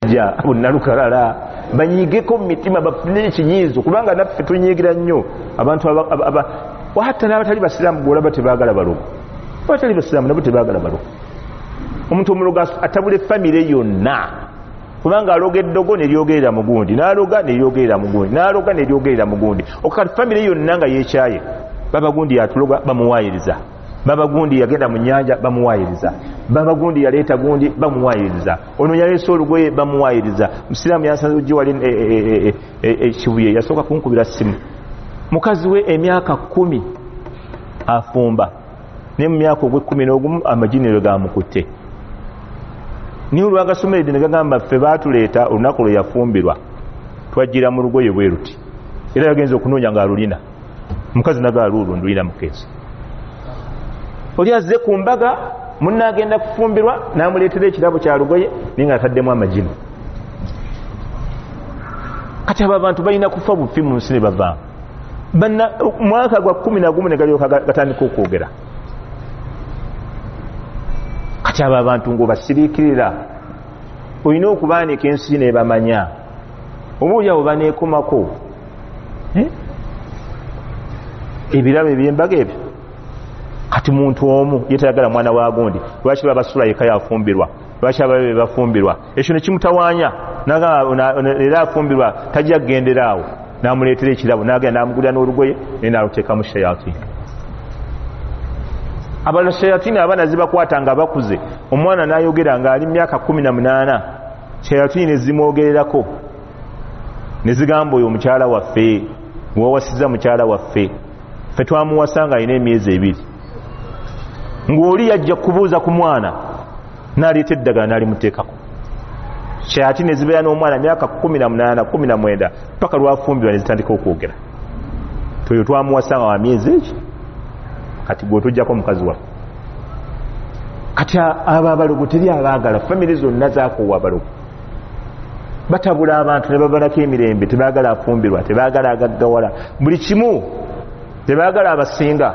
ja bunnalukalala banyigeko mu mitima bafune ekinyiizo kubanga naffe tunyigira nnyo abantu hatta n'abatali basiraamu gwolaba tebaagala balogo abatali basiraamu nabo tebaagala balogo omuntu omulogo atabula effamire yonna kubanga aloga eddogo neryogerera mugundi n'aloga neryogerera mugundi n'aloga neryogerera mugundi okati famire yonna nga yeekyaye baba gundi yatuloga bamuwaayiriza baba gundi yagenda mu nnyanja bamuwaayiriza baba gundi yaleeta gundi bamuwaayiriza ono yaleese olugoye bamuwaayiriza musiraamu yasanze ojje wali ekibuye yasooka kunkubira ssimu mukazi we emyaka 10 afumba ne mu myaka ogw'11 amajinero gamukutte niyo lwagasomeredde ne gagamba ffe baatuleeta olunaku lwe yafumbirwa twajjira mu lugoye bwe ruti era yagenza okunoonya ng'alulina mukazi nagaaluulu ndulina mukeezi oli azze ku mbaga munna agenda kufumbirwa n'amuleetera ekirabo kya lugoye naye nga ataddemu amagino kati abo abantu balina kufa bufi mu nsi ne bavaamu mwaka gwa 11 ne galyoka gatandika okwogera kati abo abantu ng'obasiriikirira olina okubaanika ensi nebamanya obuulyawo baneekomako ebirabo ebyembaga ebyo kati muntu omu yetayagala mwana wa gundi lwaki babasula yeka yafumbirwa lwaki ababe bafumbirwa ekyo nekimutawaanya era afumbirwa tajja kugendera awo n'amuleetera ekirabo n'agenda n'amugulira n'olugoye naye n'aluteeka mu shayatini abalala shayatini abaana zibakwata nga bakuze omwana n'ayogera ng'ali myaka 18 shayatini nezimwogererako nezigamba oyo mukyala waffe wewasiza mukyala waffe ffe twamuwasa nga alina emyezi 2 ng'oli yajja kubuuza ku mwana n'aleeta eddagala n'alimuteekako shayatini ezibeera n'omwana myaka 18 19 paka lwafumbirwa nezitandika okwogera toyo twamuwasa nga wa myezi eki kati gwe tujjako mukazi waffe kati abo abalogo teri abaagala famire zonna zakoowa abalogo batabula abantu ne babalako emirembe tebaagala afumbirwa tebaagala agaggawala buli kimu tebaagala abasinga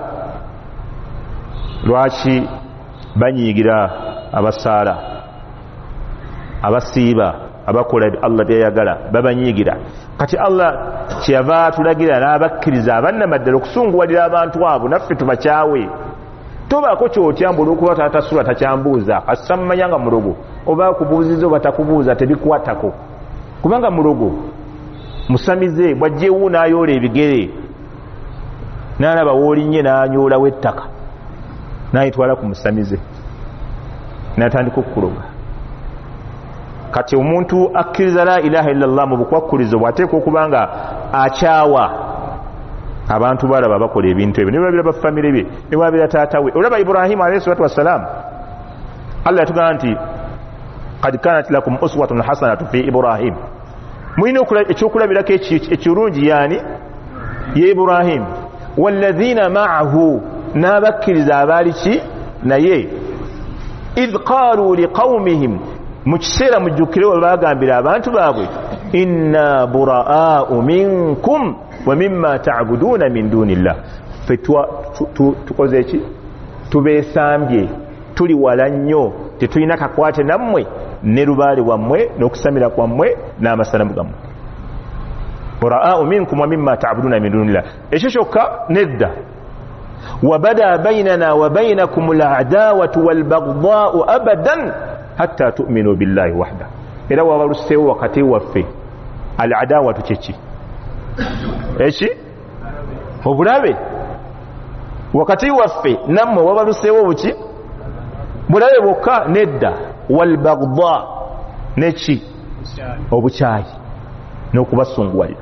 lwaki banyiigira abasaala abasiiba abakola Allah byayagala babanyiigira kati Allah kyeyava atulagira n'abakkiriza abannamaddala okusunguwalira abantu abo naffe tubakyawe tobaako kyotya olw'okuba tatasula takyambuuza asamumanya nga mulogo oba akubuuziza oba takubuuza tebikwatako kubanga mulogo musamize bwajjeewo n'ayoola ebigere n'alaba w'olinnye n'anyoolawo ettaka n'ayitwala ku musamize n'atandika okukuloga kati omuntu akkiriza la ilaha illallah mu bukwakkulizo bw'ateeka okuba nga akyawa abantu balaba bakola ebintu ebyo ne babira bafamire be ne babira taata we olaba Ibrahimu alayhi salatu wassalam Allah yatugamba nti qad kanat lakum uswatun hasanatun fi Ibrahim mulina ekyokulabirako ekirungi yani ye Ibrahim walladhina ma'ahu n'abakkiriza abaali ki naye idh qaalu liqawmihim mu kiseera mujjukire we baagambira abantu baabwe inna buraa'u minkum wa mimma ta'buduuna min duunillah ffe tukoze ki tubeesambye tuli wala nnyo tetulina kakwate nammwe ne lubaale wammwe n'okusamira kwammwe n'amasanamu gammwe buraa'u minkum wa mimma ta'buduuna min duunillah ekyo kyokka nedda وبدا بيننا وبينكم العداوة والبغضاء أبدا حتى تؤمنوا بالله وحده إذا وبرسوا وقتي وفي العداوة تشي إيش وبرابي وقتي وفي نم وبرسوا وشي برابي وكا ندى والبغضاء نشي وبشاي نوكبسونغوالي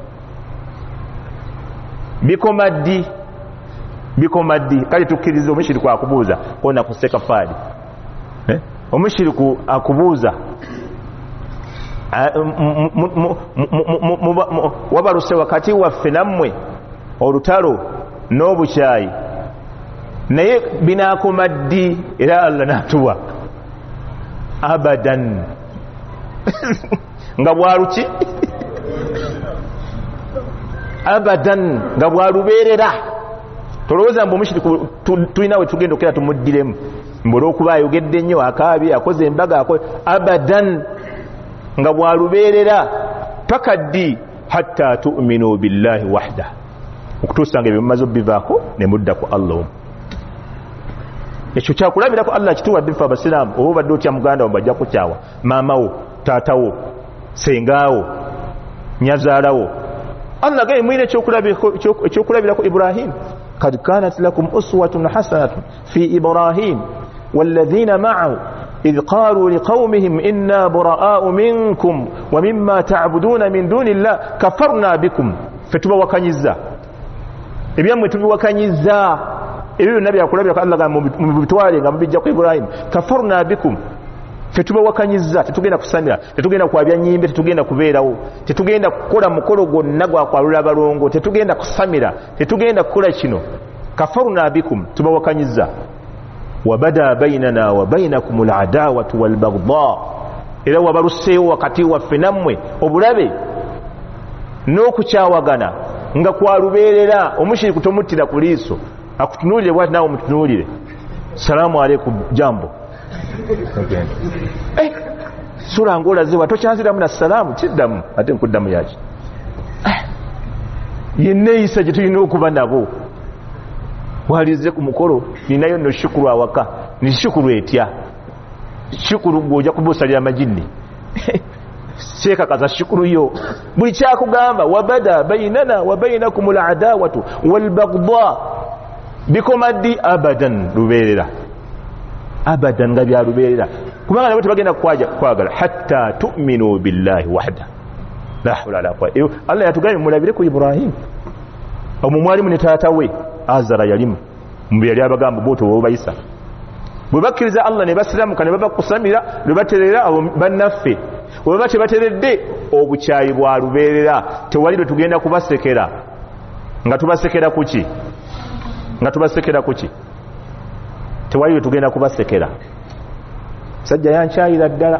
بكم الدي bikomaddi kale tukkiriza omushiriku akubuuza ona kuseka faali omushiriku akubuuza wabaluse wakati waffe nammwe olutalo n'obukyayi naye binaakomaddi era Allah n'atuwa abadan nga bwaluki abadan nga bwalubeerera tolowooza mbu omushiriku tulina we tugenda okera tumuddiremu mbula okuba ayogedde nnyo akaabi akoze embaga abadan nga bwalubeerera paka ddi hatta tu'minu billahi wahda okutuusanga ebyo mumaze bivaako ne mudda ku Allah omu. Ekyo kyakulabirako Allah kituwadde ffe abasiraamu. oba obadde otya muganda wo bajja kukyawa maamawo taatawo sengaawo nyazaalawo. Allah gaye mwine ekyokulabirako Ibrahim kad kanat lakum uswatun hasanatun fi Ibrahim walladhina ma'ahu إذ قالوا لقومهم إنا براء منكم ومما تعبدون من دون الله كفرنا بكم فتبا وكنيزا إبيام تبا وكنيزا إبيام النبي يقول لك الله مبتوالي مبجا إبراهيم كفرنا بكم فتبا وكنيزا تتugenda kusamira tetugenda kwabya nyimbe tetugenda kubeerawo tetugenda kukola mukolo gonna gwa kwalula balongo tetugenda kusamira tetugenda kukola kino kafarna bikum tuba wakanyiza wabada bainana wa bainakum al'adawatu walbaghdha era wabaruseewo wakati waffe nammwe obulabe n'okukyawagana nga kwalubeerera omushiriku tomuttira ku liiso akutunuulire bwati naawe omutunuulire salaamu aleikum jambo sura ng'olaziwa tokyanziramu na salaamu kiddamu ate nkuddamu yaki yenneeyisa gye tulina okuba nabo walize ku mukolo ninayo no shukuru awaka ni shukuru etya shukuru gwoja kubusalira majini sheka kaza shukuru yo buli kyakugamba wabada bainana wa bainakum al'adawatu walbaghdha bikomadi abadan lubeerera abadan nga bya lubeerera kubanga nabo tebagenda kwagala hatta tu'minu billahi wahda la hawla wala quwwata. Allah yatugambye mulabire ku Ibrahim omumwalimu ne taata we Azara yalimu mbu yali abagamba boto bo bayisa bwe bakkiriza Allah ne basiramu kane baba kusamira lwe baterera abo bannaffe bwe bate bateredde obukyayi bwa lubeerera tewali tugenda kubasekera nga tubasekera kuki tewali tugenda kubasekera. Sajja yankyayira ddala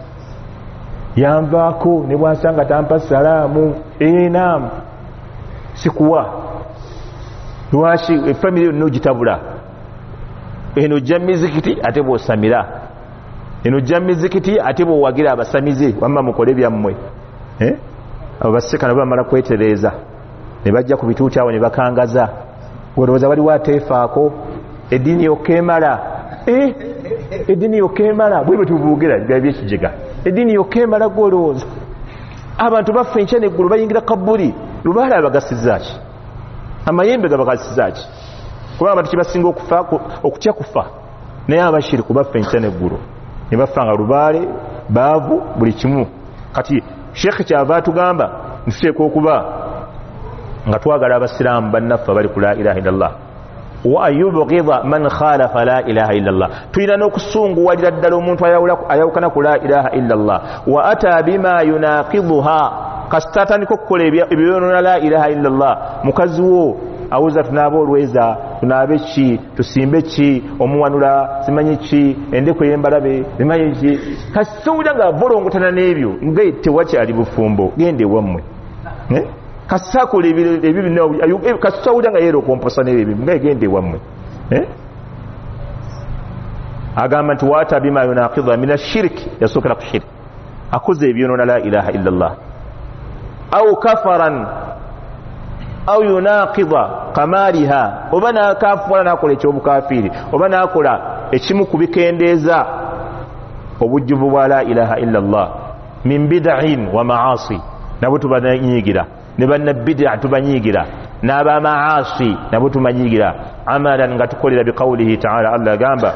yanvaako ne bwasanga tampa salaamu naam sikuwa lwaki family no gitabula eno jamizikiti ate bwosamira eno jamizikiti ate bwowagira abasamize wamma mukole byammwe abaseka nabo bamala kwetereza ne bajja ku bituuti awo ne bakangaza olowooza waliwo ateefaako eddiini yokemala eddiini yokemala bwe bwe tubuugira byekijega eddiini yokemala gwolowooza abantu baffe enkya neggulu bayingira kabuli lubaala abagasizaaki amayembe gabagasizaaki kubanga abantu kibasinga okutya kufa naye abashiriku baffe enkya neggulu ne bafanga lubaale baavu buli kimu. Kati sheekhe kyava atugamba ntuteeka okuba nga twagala abasiraamu bannaffe bali ku la ilaha illallah wa ayubghidha man khalafa la ilaha illallah. Tulina n'okusunguwalira ddala omuntu ayawukana ku la ilaha illallah wa ata bima yunaqidhuha kasita atandika okukola ebyonona la ilaha illallah mukazi wo awuza tunaaba olweza tunaabe ki tusimbe ki omuwanula simanyi ki endeku ey'embalabe simanyi ki kasita owulira nga avolongotana n'ebyo nga tewakyali bufumbo genda ewammwe kasita akola ebyo kasita owulira nga yeera okomposa n'ebyo nga genda ewammwe agamba nti waata bima yunaqidha min ashiriki yasookera ku shiriki akoze ebyonona la ilaha illallah au kafaran au yunaqidha kamaliha oba nakafula nakola ekyobukafiri oba nakola ekimu ku bikendeeza obujjuvu bwa la ilaha illallah min bid'in wa maasi nabo tubanyigira ne banna bid'a tubanyigira n'aba maasi nabo tubanyigira amalan nga tukolera biqawlihi ta'ala Allah gamba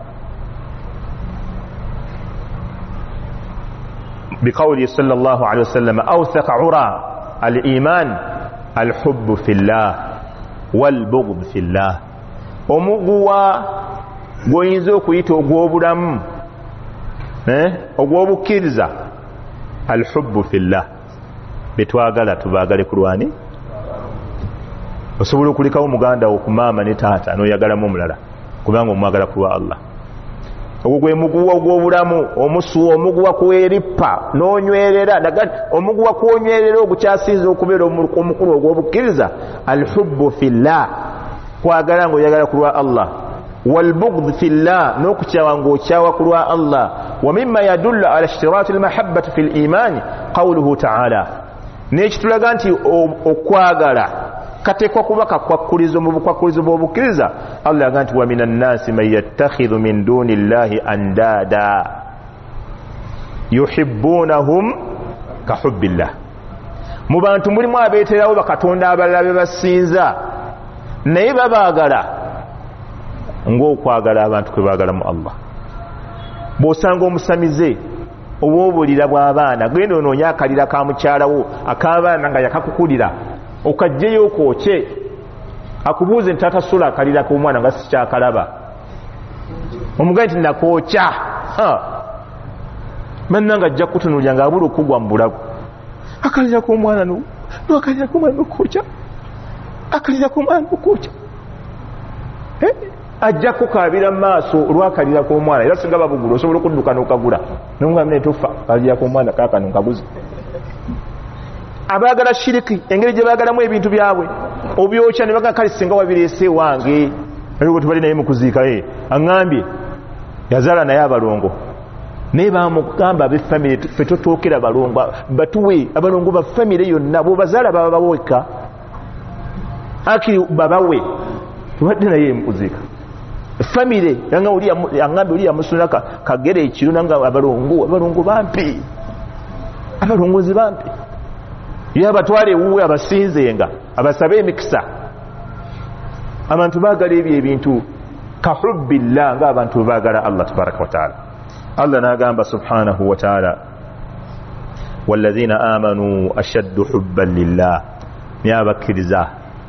بقوله صلى الله عليه وسلم أوثق عرى الإيمان الحب في الله والبغض في الله omuguwa goyinza okuyita ogw'obulamu ogw'obukkiriza alhubbu fillah betwagala tubaagale ku lwani osobola okulekawo muganda wo ku maama ne taata n'oyagalamu omulala kubanga omwagala ku lwa Allah ogwo gwe muguwa ogw'obulamu omusuwa omuguwa kuwerippa n'onywerera omuguwa kwonywerera ogukyasinza okubeera omukulu ogw'obukkiriza alhubbu fillah kwagala ng'oyagala ku lwa Allah والبغض في الله نوكتشاوا ng'okyawa ku lwa Allah ومما يدل على اشتراط المحبة في الإيمان قوله تعالى n'ekitulaga nti okwagala katekwa kuba kakwakulizo mu bukwakulizo bw'obukkiriza Allah yaga nti wa minan nasi man yattakhidhu min duni llahi andada yuhibbunahum ka hubbillah mu bantu mulimu abeeterawo bakatonda abalala be basinza naye babaagala ng'okwagala abantu kwe baagala mu Allah. Bw'osanga omusamize obw'obulira bw'abaana genda onoonya akalira ka mukyalawo ak'abaana nga yakakukulira okajjeyo okwoke akubuuze nti tatasula akalira k'omwana nga sikyakalaba omugane nti nakookya mannanga ajja kutunulya nga abula okugwa mu bulago akalira k'omwana akalira k'omwana nokookya akalira k'omwana nokookya ajja kukaabira mu maaso olwakalira k'omwana era singa babugula osobola okudduka n'okagula nongamne tufa akalira k'omwana kaakano nkaguzi. Abaagala shiriki engeri gye baagalamu ebintu byabwe obyokya ne baga kale singa wabireese wange naye tubali naye mu kuziika ye aŋŋambye yazaala naye abalongo naye bamugamba ab'effamire ffe totookera balongo batuwe abalongo ba famire yonna bw'obazaala baba baweka akiri babawe tubadde naye mu kuziika famire yanga oli aŋŋambye oli yamusonera kagere ekiro nanga abalongo bampi abalongozi bampi yabatwale ewuwe abasinzenga abasabe emikisa. Abantu baagala ebyo ebintu ka hubbillah ng'abantu baagala Allah tabaraka wa taala. Allah n'agamba subhanahu wa taala walladhina amanu ashaddu hubban lillah naye abakkiriza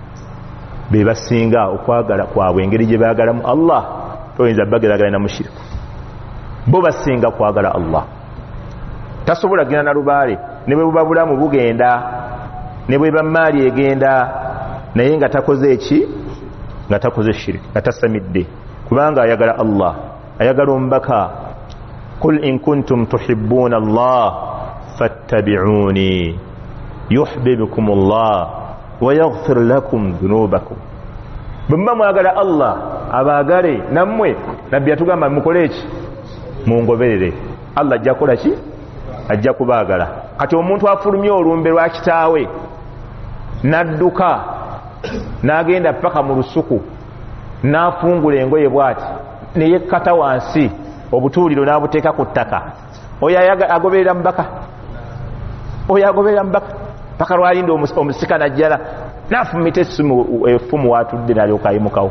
be basinga okwagala kwabwe engeri gye baagalamu Allah toyinza bageragala na mushiriku bo basinga kwagala Allah. Tasobola genda na lubaale ne bwe buba bulamu bugenda ne bwe bamaali egenda naye nga takoze eki nga takoze shiriki nga tasamidde kubanga ayagala Allah ayagala omubaka qul in kuntum tuhibbuna Allah fattabi'uni yuhibbukum Allah wa yaghfir lakum dhunubakum. Bwe mwagala Allah abaagale nammwe nabbi yatugamba mukole eki mungoberere Allah ajja kukola ki ajja kubaagala. Kati omuntu afulumye olumbe lwa kitaawe n'adduka n'agenda paka mu lusuku n'afungula engoye bw'ati ne yekkata wansi obutuuliro n'abuteeka ku ttaka oyo agoberera mubaka oyo agoberera mubaka paka lwalinda omusika najjala n'afumita effumu watudde n'alyoka ayimukawo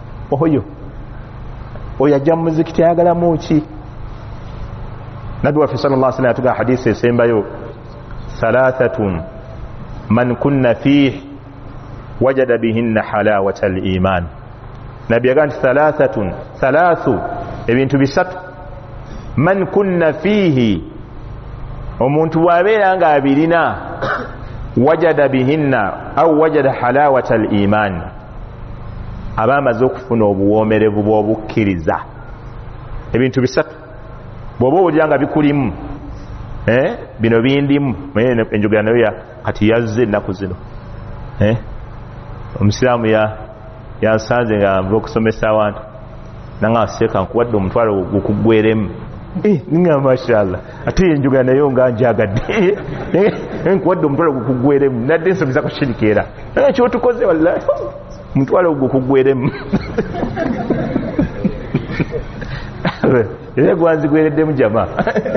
oyo ajja mu muzikiti ayagalamu ki. Nabbi waffe sallallahu alaihi wasallam yatuga hadisi esembayo thalathatun man kunna fihi wajada bihinna halawata al-iman. Nabbi yaga nti thalathu ebintu bisatu man kunna fihi omuntu bw'abeera nga abirina wajada bihinna au wajada halawata al-iman aba amaze okufuna obuwoomerevu bw'obukkiriza. Ebintu bisatu bw'oba owulira nga bikulimu bino bindimu enjogera nayo kati yazze ennaku zino omusiraamu yansanze nga nva okusomesa abantu nanga aseeka nkuwadde omutwalo gukuggweremu ninga mashallah ate enjogera nayo nga njagadde nkuwadde omutwalo gukuggweremu nadde nsomesa ku shirikeera naye kyotukoze wallahi omutwalo gukuggweremu era gwanzigwereddemu jama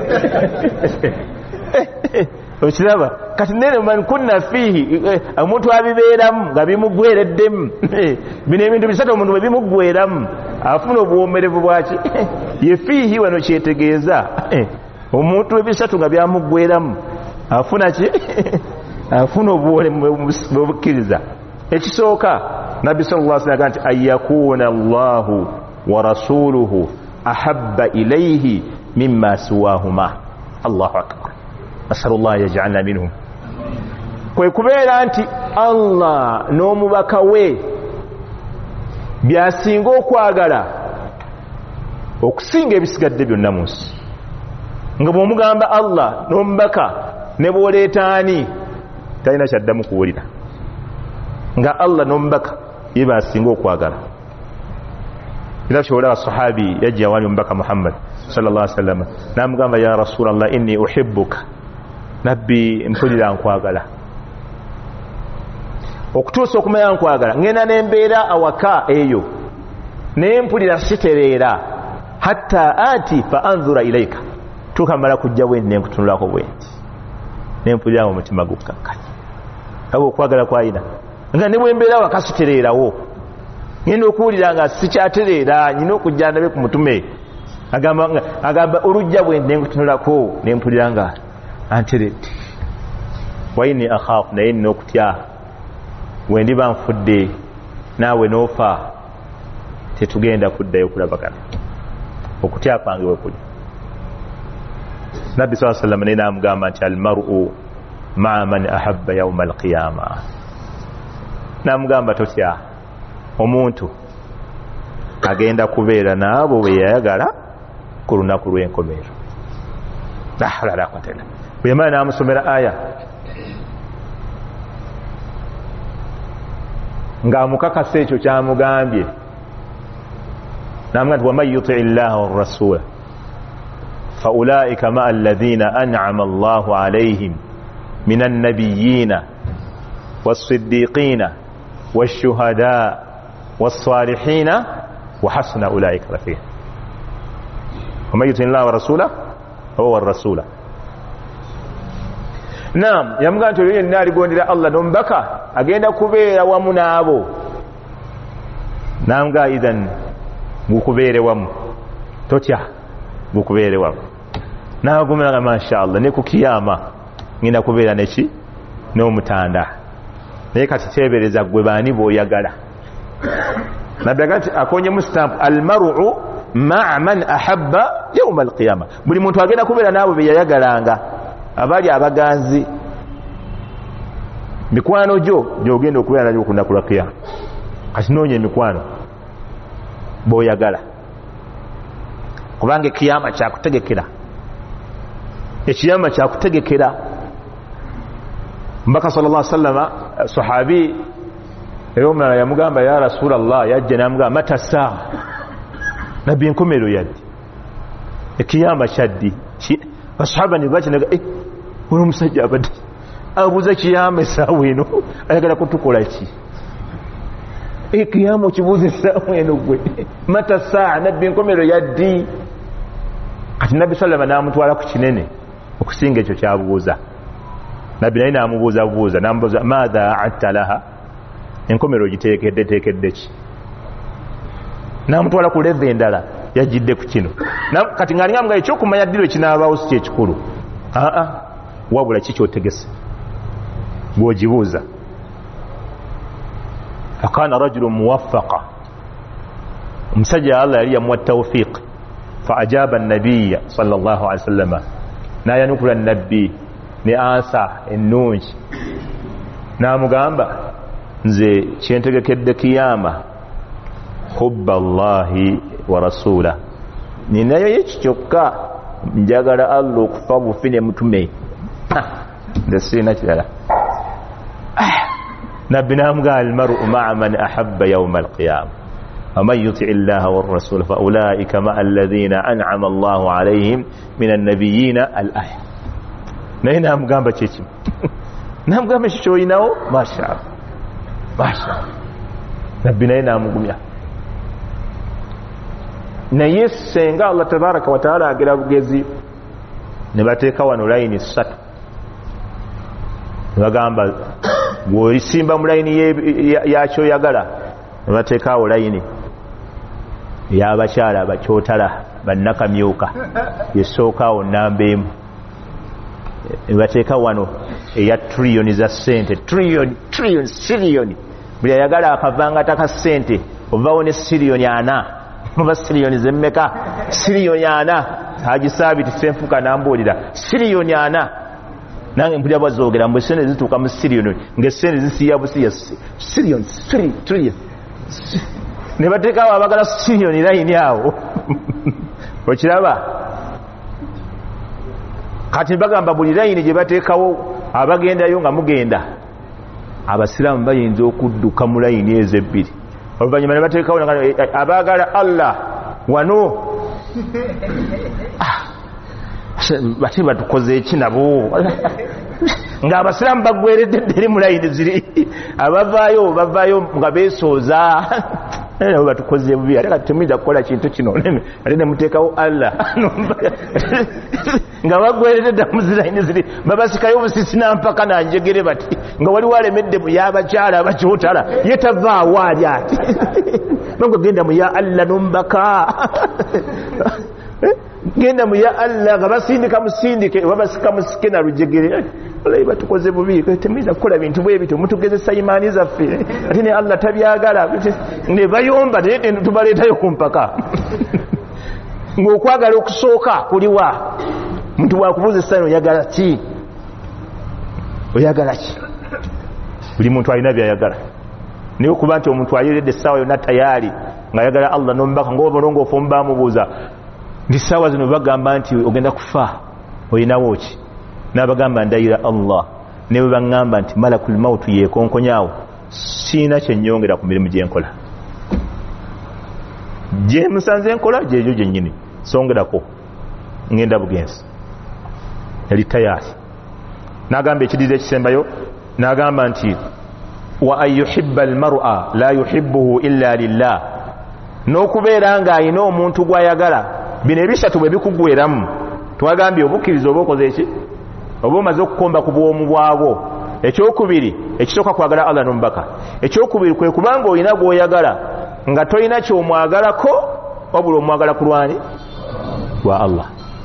okiraba kati nene man kunna fihi omuntu abibeeramu nga bimugwereddemu bino ebintu bisatu omuntu bwe bimugweramu afuna obuwoomerevu bwaki ye fihi wano kyetegeeza omuntu ebisatu nga byamugweramu afuna ki afuna obuwoomerevu bwobukkiriza. Ekisooka nabbi sallallahu alaihi wasallam nti ayakuna Allahu wa rasuluhu ahabba ilayhi mimma siwahuma. Allahu akbar. Asalullah yaj'alna minhum. Kwe kubeera nti Allah n'omubaka we byasinga okwagala okusinga ebisigadde byonna mu nsi. Nga bw'omugamba Allah n'omubaka ne bw'oleeta ani talina kyaddamu kuwulira. Nga Allah n'omubaka ye baasinga okwagala. ila shola sahabi yajja wali mbaka Muhammad sallallahu alaihi wasallam namugamba ya Rasulullah inni uhibbuka nabbi mpulira nkwagala okutuusa okumanya nkwagala ngenda nembeera awaka eyo nempulira sitereera hatta ati fa anzura ilaika tukamala kujja bwendi nenkutunulako bwendi nempulira mu mutima gukkakanya abo okwagala kwayina nga ne bwembeera awaka sitereerawo ngenda okuwulira nga sikyatereera nyina okujja ndabe ku mutume agamba olujja bwendi nenkutunulako nempulira nga anteredde waini akhaafu naye nina okutya wendi banfudde naawe noofa tetugenda kuddayo kulabagana okutya kwange wekuli nabbi saa sallam naye namugamba nti almaru maa man ahabba yauma alqiyama namugamba totya omuntu agenda kubeera naabo beyayagala ku lunaku lw'enkomeero lahalalakwatela bwemala namusomera aya ng'amukakasa ekyo kyamugambye namugamba nti waman yuti llaha warasula faulaika maa alladhina an'ama allahu alayhim min annabiyina wassiddiqina washuhada wassalihina wahasuna ulaika rafiqa waman yuti llaha warasula fahuwa arrasula naam yamugamba nti olyo yenna aligondera Allah nomubaka agenda kubeera wamu naabo nanga idhan gukubeere wamu totya gukubeere wamu nagumiraga masha Allah ne ku kiyama ngenda kubeera neki n'omutanda naye kati teebereza gwe baani b'oyagala nabbi nti akonye mu stamp almaru maa man ahabba yauma alqiyama buli muntu agenda kubeera naabo beyayagalanga abali abaganzi mikwano gyogenda okubeera nagyo ku lunaku lwa kiyama kati noonya emikwano b'oyagala kubanga ekiyama kyakutegekera ekiyama kyakutegekera mbaka sallallahu alaihi wasallam sahabi eyomulala yamugamba ya Rasulallah yajja namugamba mata saa nabbi enkomero yaddi ekiyama kyaddi basahaba ne bakinaga ono omusajja abadde abuuza kiyama essaawa eno ayagala kutukola ki ekiyama okibuuza essaawa eno gwe mata saa nabbi enkomero yaddi kati nabbi sallama namutwala ku kinene okusinga ekyo kyabuuza nabbi naye namubuuza namubuuza maadha atta laha enkomero giteekedde ki namutwala ku leve endala yajidde ku kino kati nga alinga mugaye ekyokumanya ddiro ekinaabaawo si kyekikulu wabula kikyotegese bw'ogibuuza fakana rajulu muwaffaqa omusajja Allah yali yamuwa tawfiq fa ajaba nabiya sallallahu alaihi wasallama nayanukula nabbi ne ansa ennungi namugamba nze kyentegekedde kiyama hubba Allahi wa rasula ninayo ekyo kyokka njagala Allah okufa bufine mutume nze sirina kirala nabbi namugamba almaru maa man ahabba yauma alqiyama ومن يطع الله والرسول فأولئك مع الذين أنعم الله عليهم من النبيين الآية naye namugamba kyeki namugamba ekyo oyinawo mashallah nabbi naye namugumya naye senga Allah tabaraka wataala agira bugezi ne bateeka wano layini 3 ne bagamba bw'oyisimba mu layini yakyoyagala ne bateekaawo layini y'abakyala abakyotala bannakamyuka yesookaawo namba emu ne bateeka wano eya triliyoni za ssente triliyoni buli ayagala akavangata ka ssente ovaawo ne siriyoni 4 oba siriyoni zemmeka siriyoni 4 hagisaabiti senfuka nambuulira siriyoni 4 nange mpulira bwazoogera mbwe sente zituuka mu siriyoni ng'essente zisiya busiya siriyoni triliyoni ne bateekawo abagala siriyoni layini awo okiraba kati bagamba buli layini gye bateekawo abagendayo nga mugenda abasiraamu bayinza okudduka mu layini ezo ebbiri oluvannyuma ne bateekawo abaagala Allah wano bate batukoze eki nabo ng'abasiraamu bagweredde eri mu layini ziri bavaayo nga beesooza nabo batukoze bubi ate kati temuyinza kukola kintu kino ate ne muteekawo Allah nga bagweredde dda mu zilayini ziri babasikayo obusisi nampaka nanjegere bati nga waliwo alemedde mu y'abakyala abakyotala ye tavaawo ali ati nonga genda mu ya Allah nombaka genda mu ya Allah nga basindika musindike babasika musike na lujegere olayi batukoze bubi temuyinza kukola bintu bwe bityo mutugezesa imaani zaffe ate ne Allah tabyagala ne bayomba tubaleetayo ku mpaka ng'okwagala okusooka kuliwa muntu bwakubuuza essano oyagala ki buli muntu alina byayagala naye okuba nti omuntu ayeredde essaawa yonna tayaali ng'ayagala Allah n'omubaka ng'obolongoofu omubamubuuza ndi ssaawa zino bagamba nti ogenda kufa olinawo ki n'abagamba ndayira Allah ne bwe baŋŋamba nti malakul mautu yeekonkonyawo siina kyennyongera ku mirimu gye nkola gye musanze nkola gyegyo gyennyini songerako ngenda bugenzi yali tayaali n'agamba ekidiriza ekisembayo n'agamba nti wa an yuhibba almar'a la yuhibbuhu illa lillah n'okubeera ng'ayina omuntu gw'ayagala bino ebisatu bwe bikugweramu twagambye obukkiriza oba okoze eki oba omaze okukomba ku bwomu bwabwo ekyokubiri ekisooka kwagala Allah n'omubaka ekyokubiri kwe kubanga olina gw'oyagala nga tolina kyomwagalako wabula omwagala ku lwani lwa Allah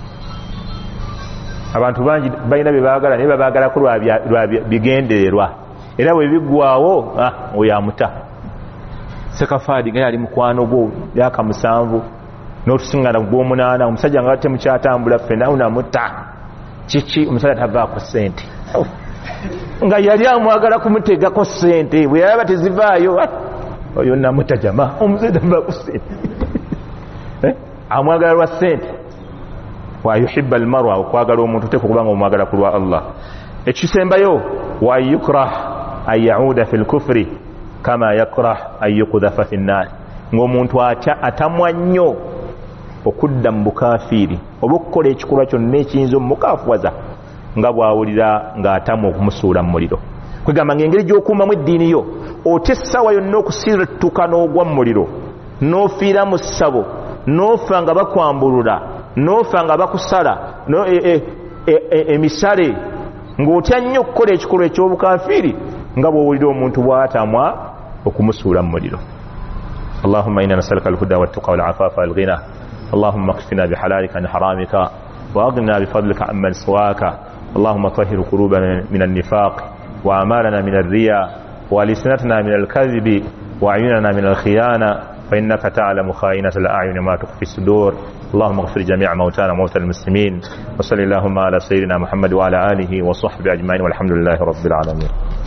abantu bangi balina bye baagala naye babaagalako lwa bigendererwa era bwe biggwawo oyo amuta sekafaadi nga yali mukwano gwo myaka 7 n'otusingana gw'omunaana omusajja nga temukyatambula ffenna unamutta kiki omusajja tavaako ssente nga yali amwagala kumutegako ssente bwe yalaba tezivaayo oyo namutta jama omusajja tavaako ssente amwagala lwa ssente wa yuhibba almar'a okwagala omuntu teko kubanga omwagala ku lwa Allah ekisembayo wa yukrah an yauda fi lkufri kama yakrah an yuqdhafa fi nnaar ng'omuntu atamwa nnyo okudda mu bukafiiri oba okukola ekikolwa kyonna ekiyinza omukaafuwaza nga bw'awulira ng'atamwa okumusuula mu muliro kwegamba ng'engeri gy'okuumamu eddiini yo otya essaawa yonna okusiratuka n'ogwa mu muliro n'ofiira mu ssabo n'ofa nga bakwambulula n'ofa nga bakusala emisale ng'otya nnyo okukola ekikolwa eky'obukafiiri nga bw'owulira omuntu bw'atamwa okumusuula mu muliro. اللهم إنا نسألك الهدى والتقى والعفاف والغنى اللهم اكفنا بحلالك عن حرامك وأغننا بفضلك عمن سواك اللهم طهر قلوبنا من النفاق وأعمالنا من الرياء ولسنتنا من الكذب وأعيننا من الخيانة فإنك تعلم خائنة الأعين ما تخفي الصدور اللهم اغفر جميع موتانا وموتى المسلمين وصل اللهم على سيدنا محمد وعلى آله وصحبه أجمعين والحمد لله رب العالمين.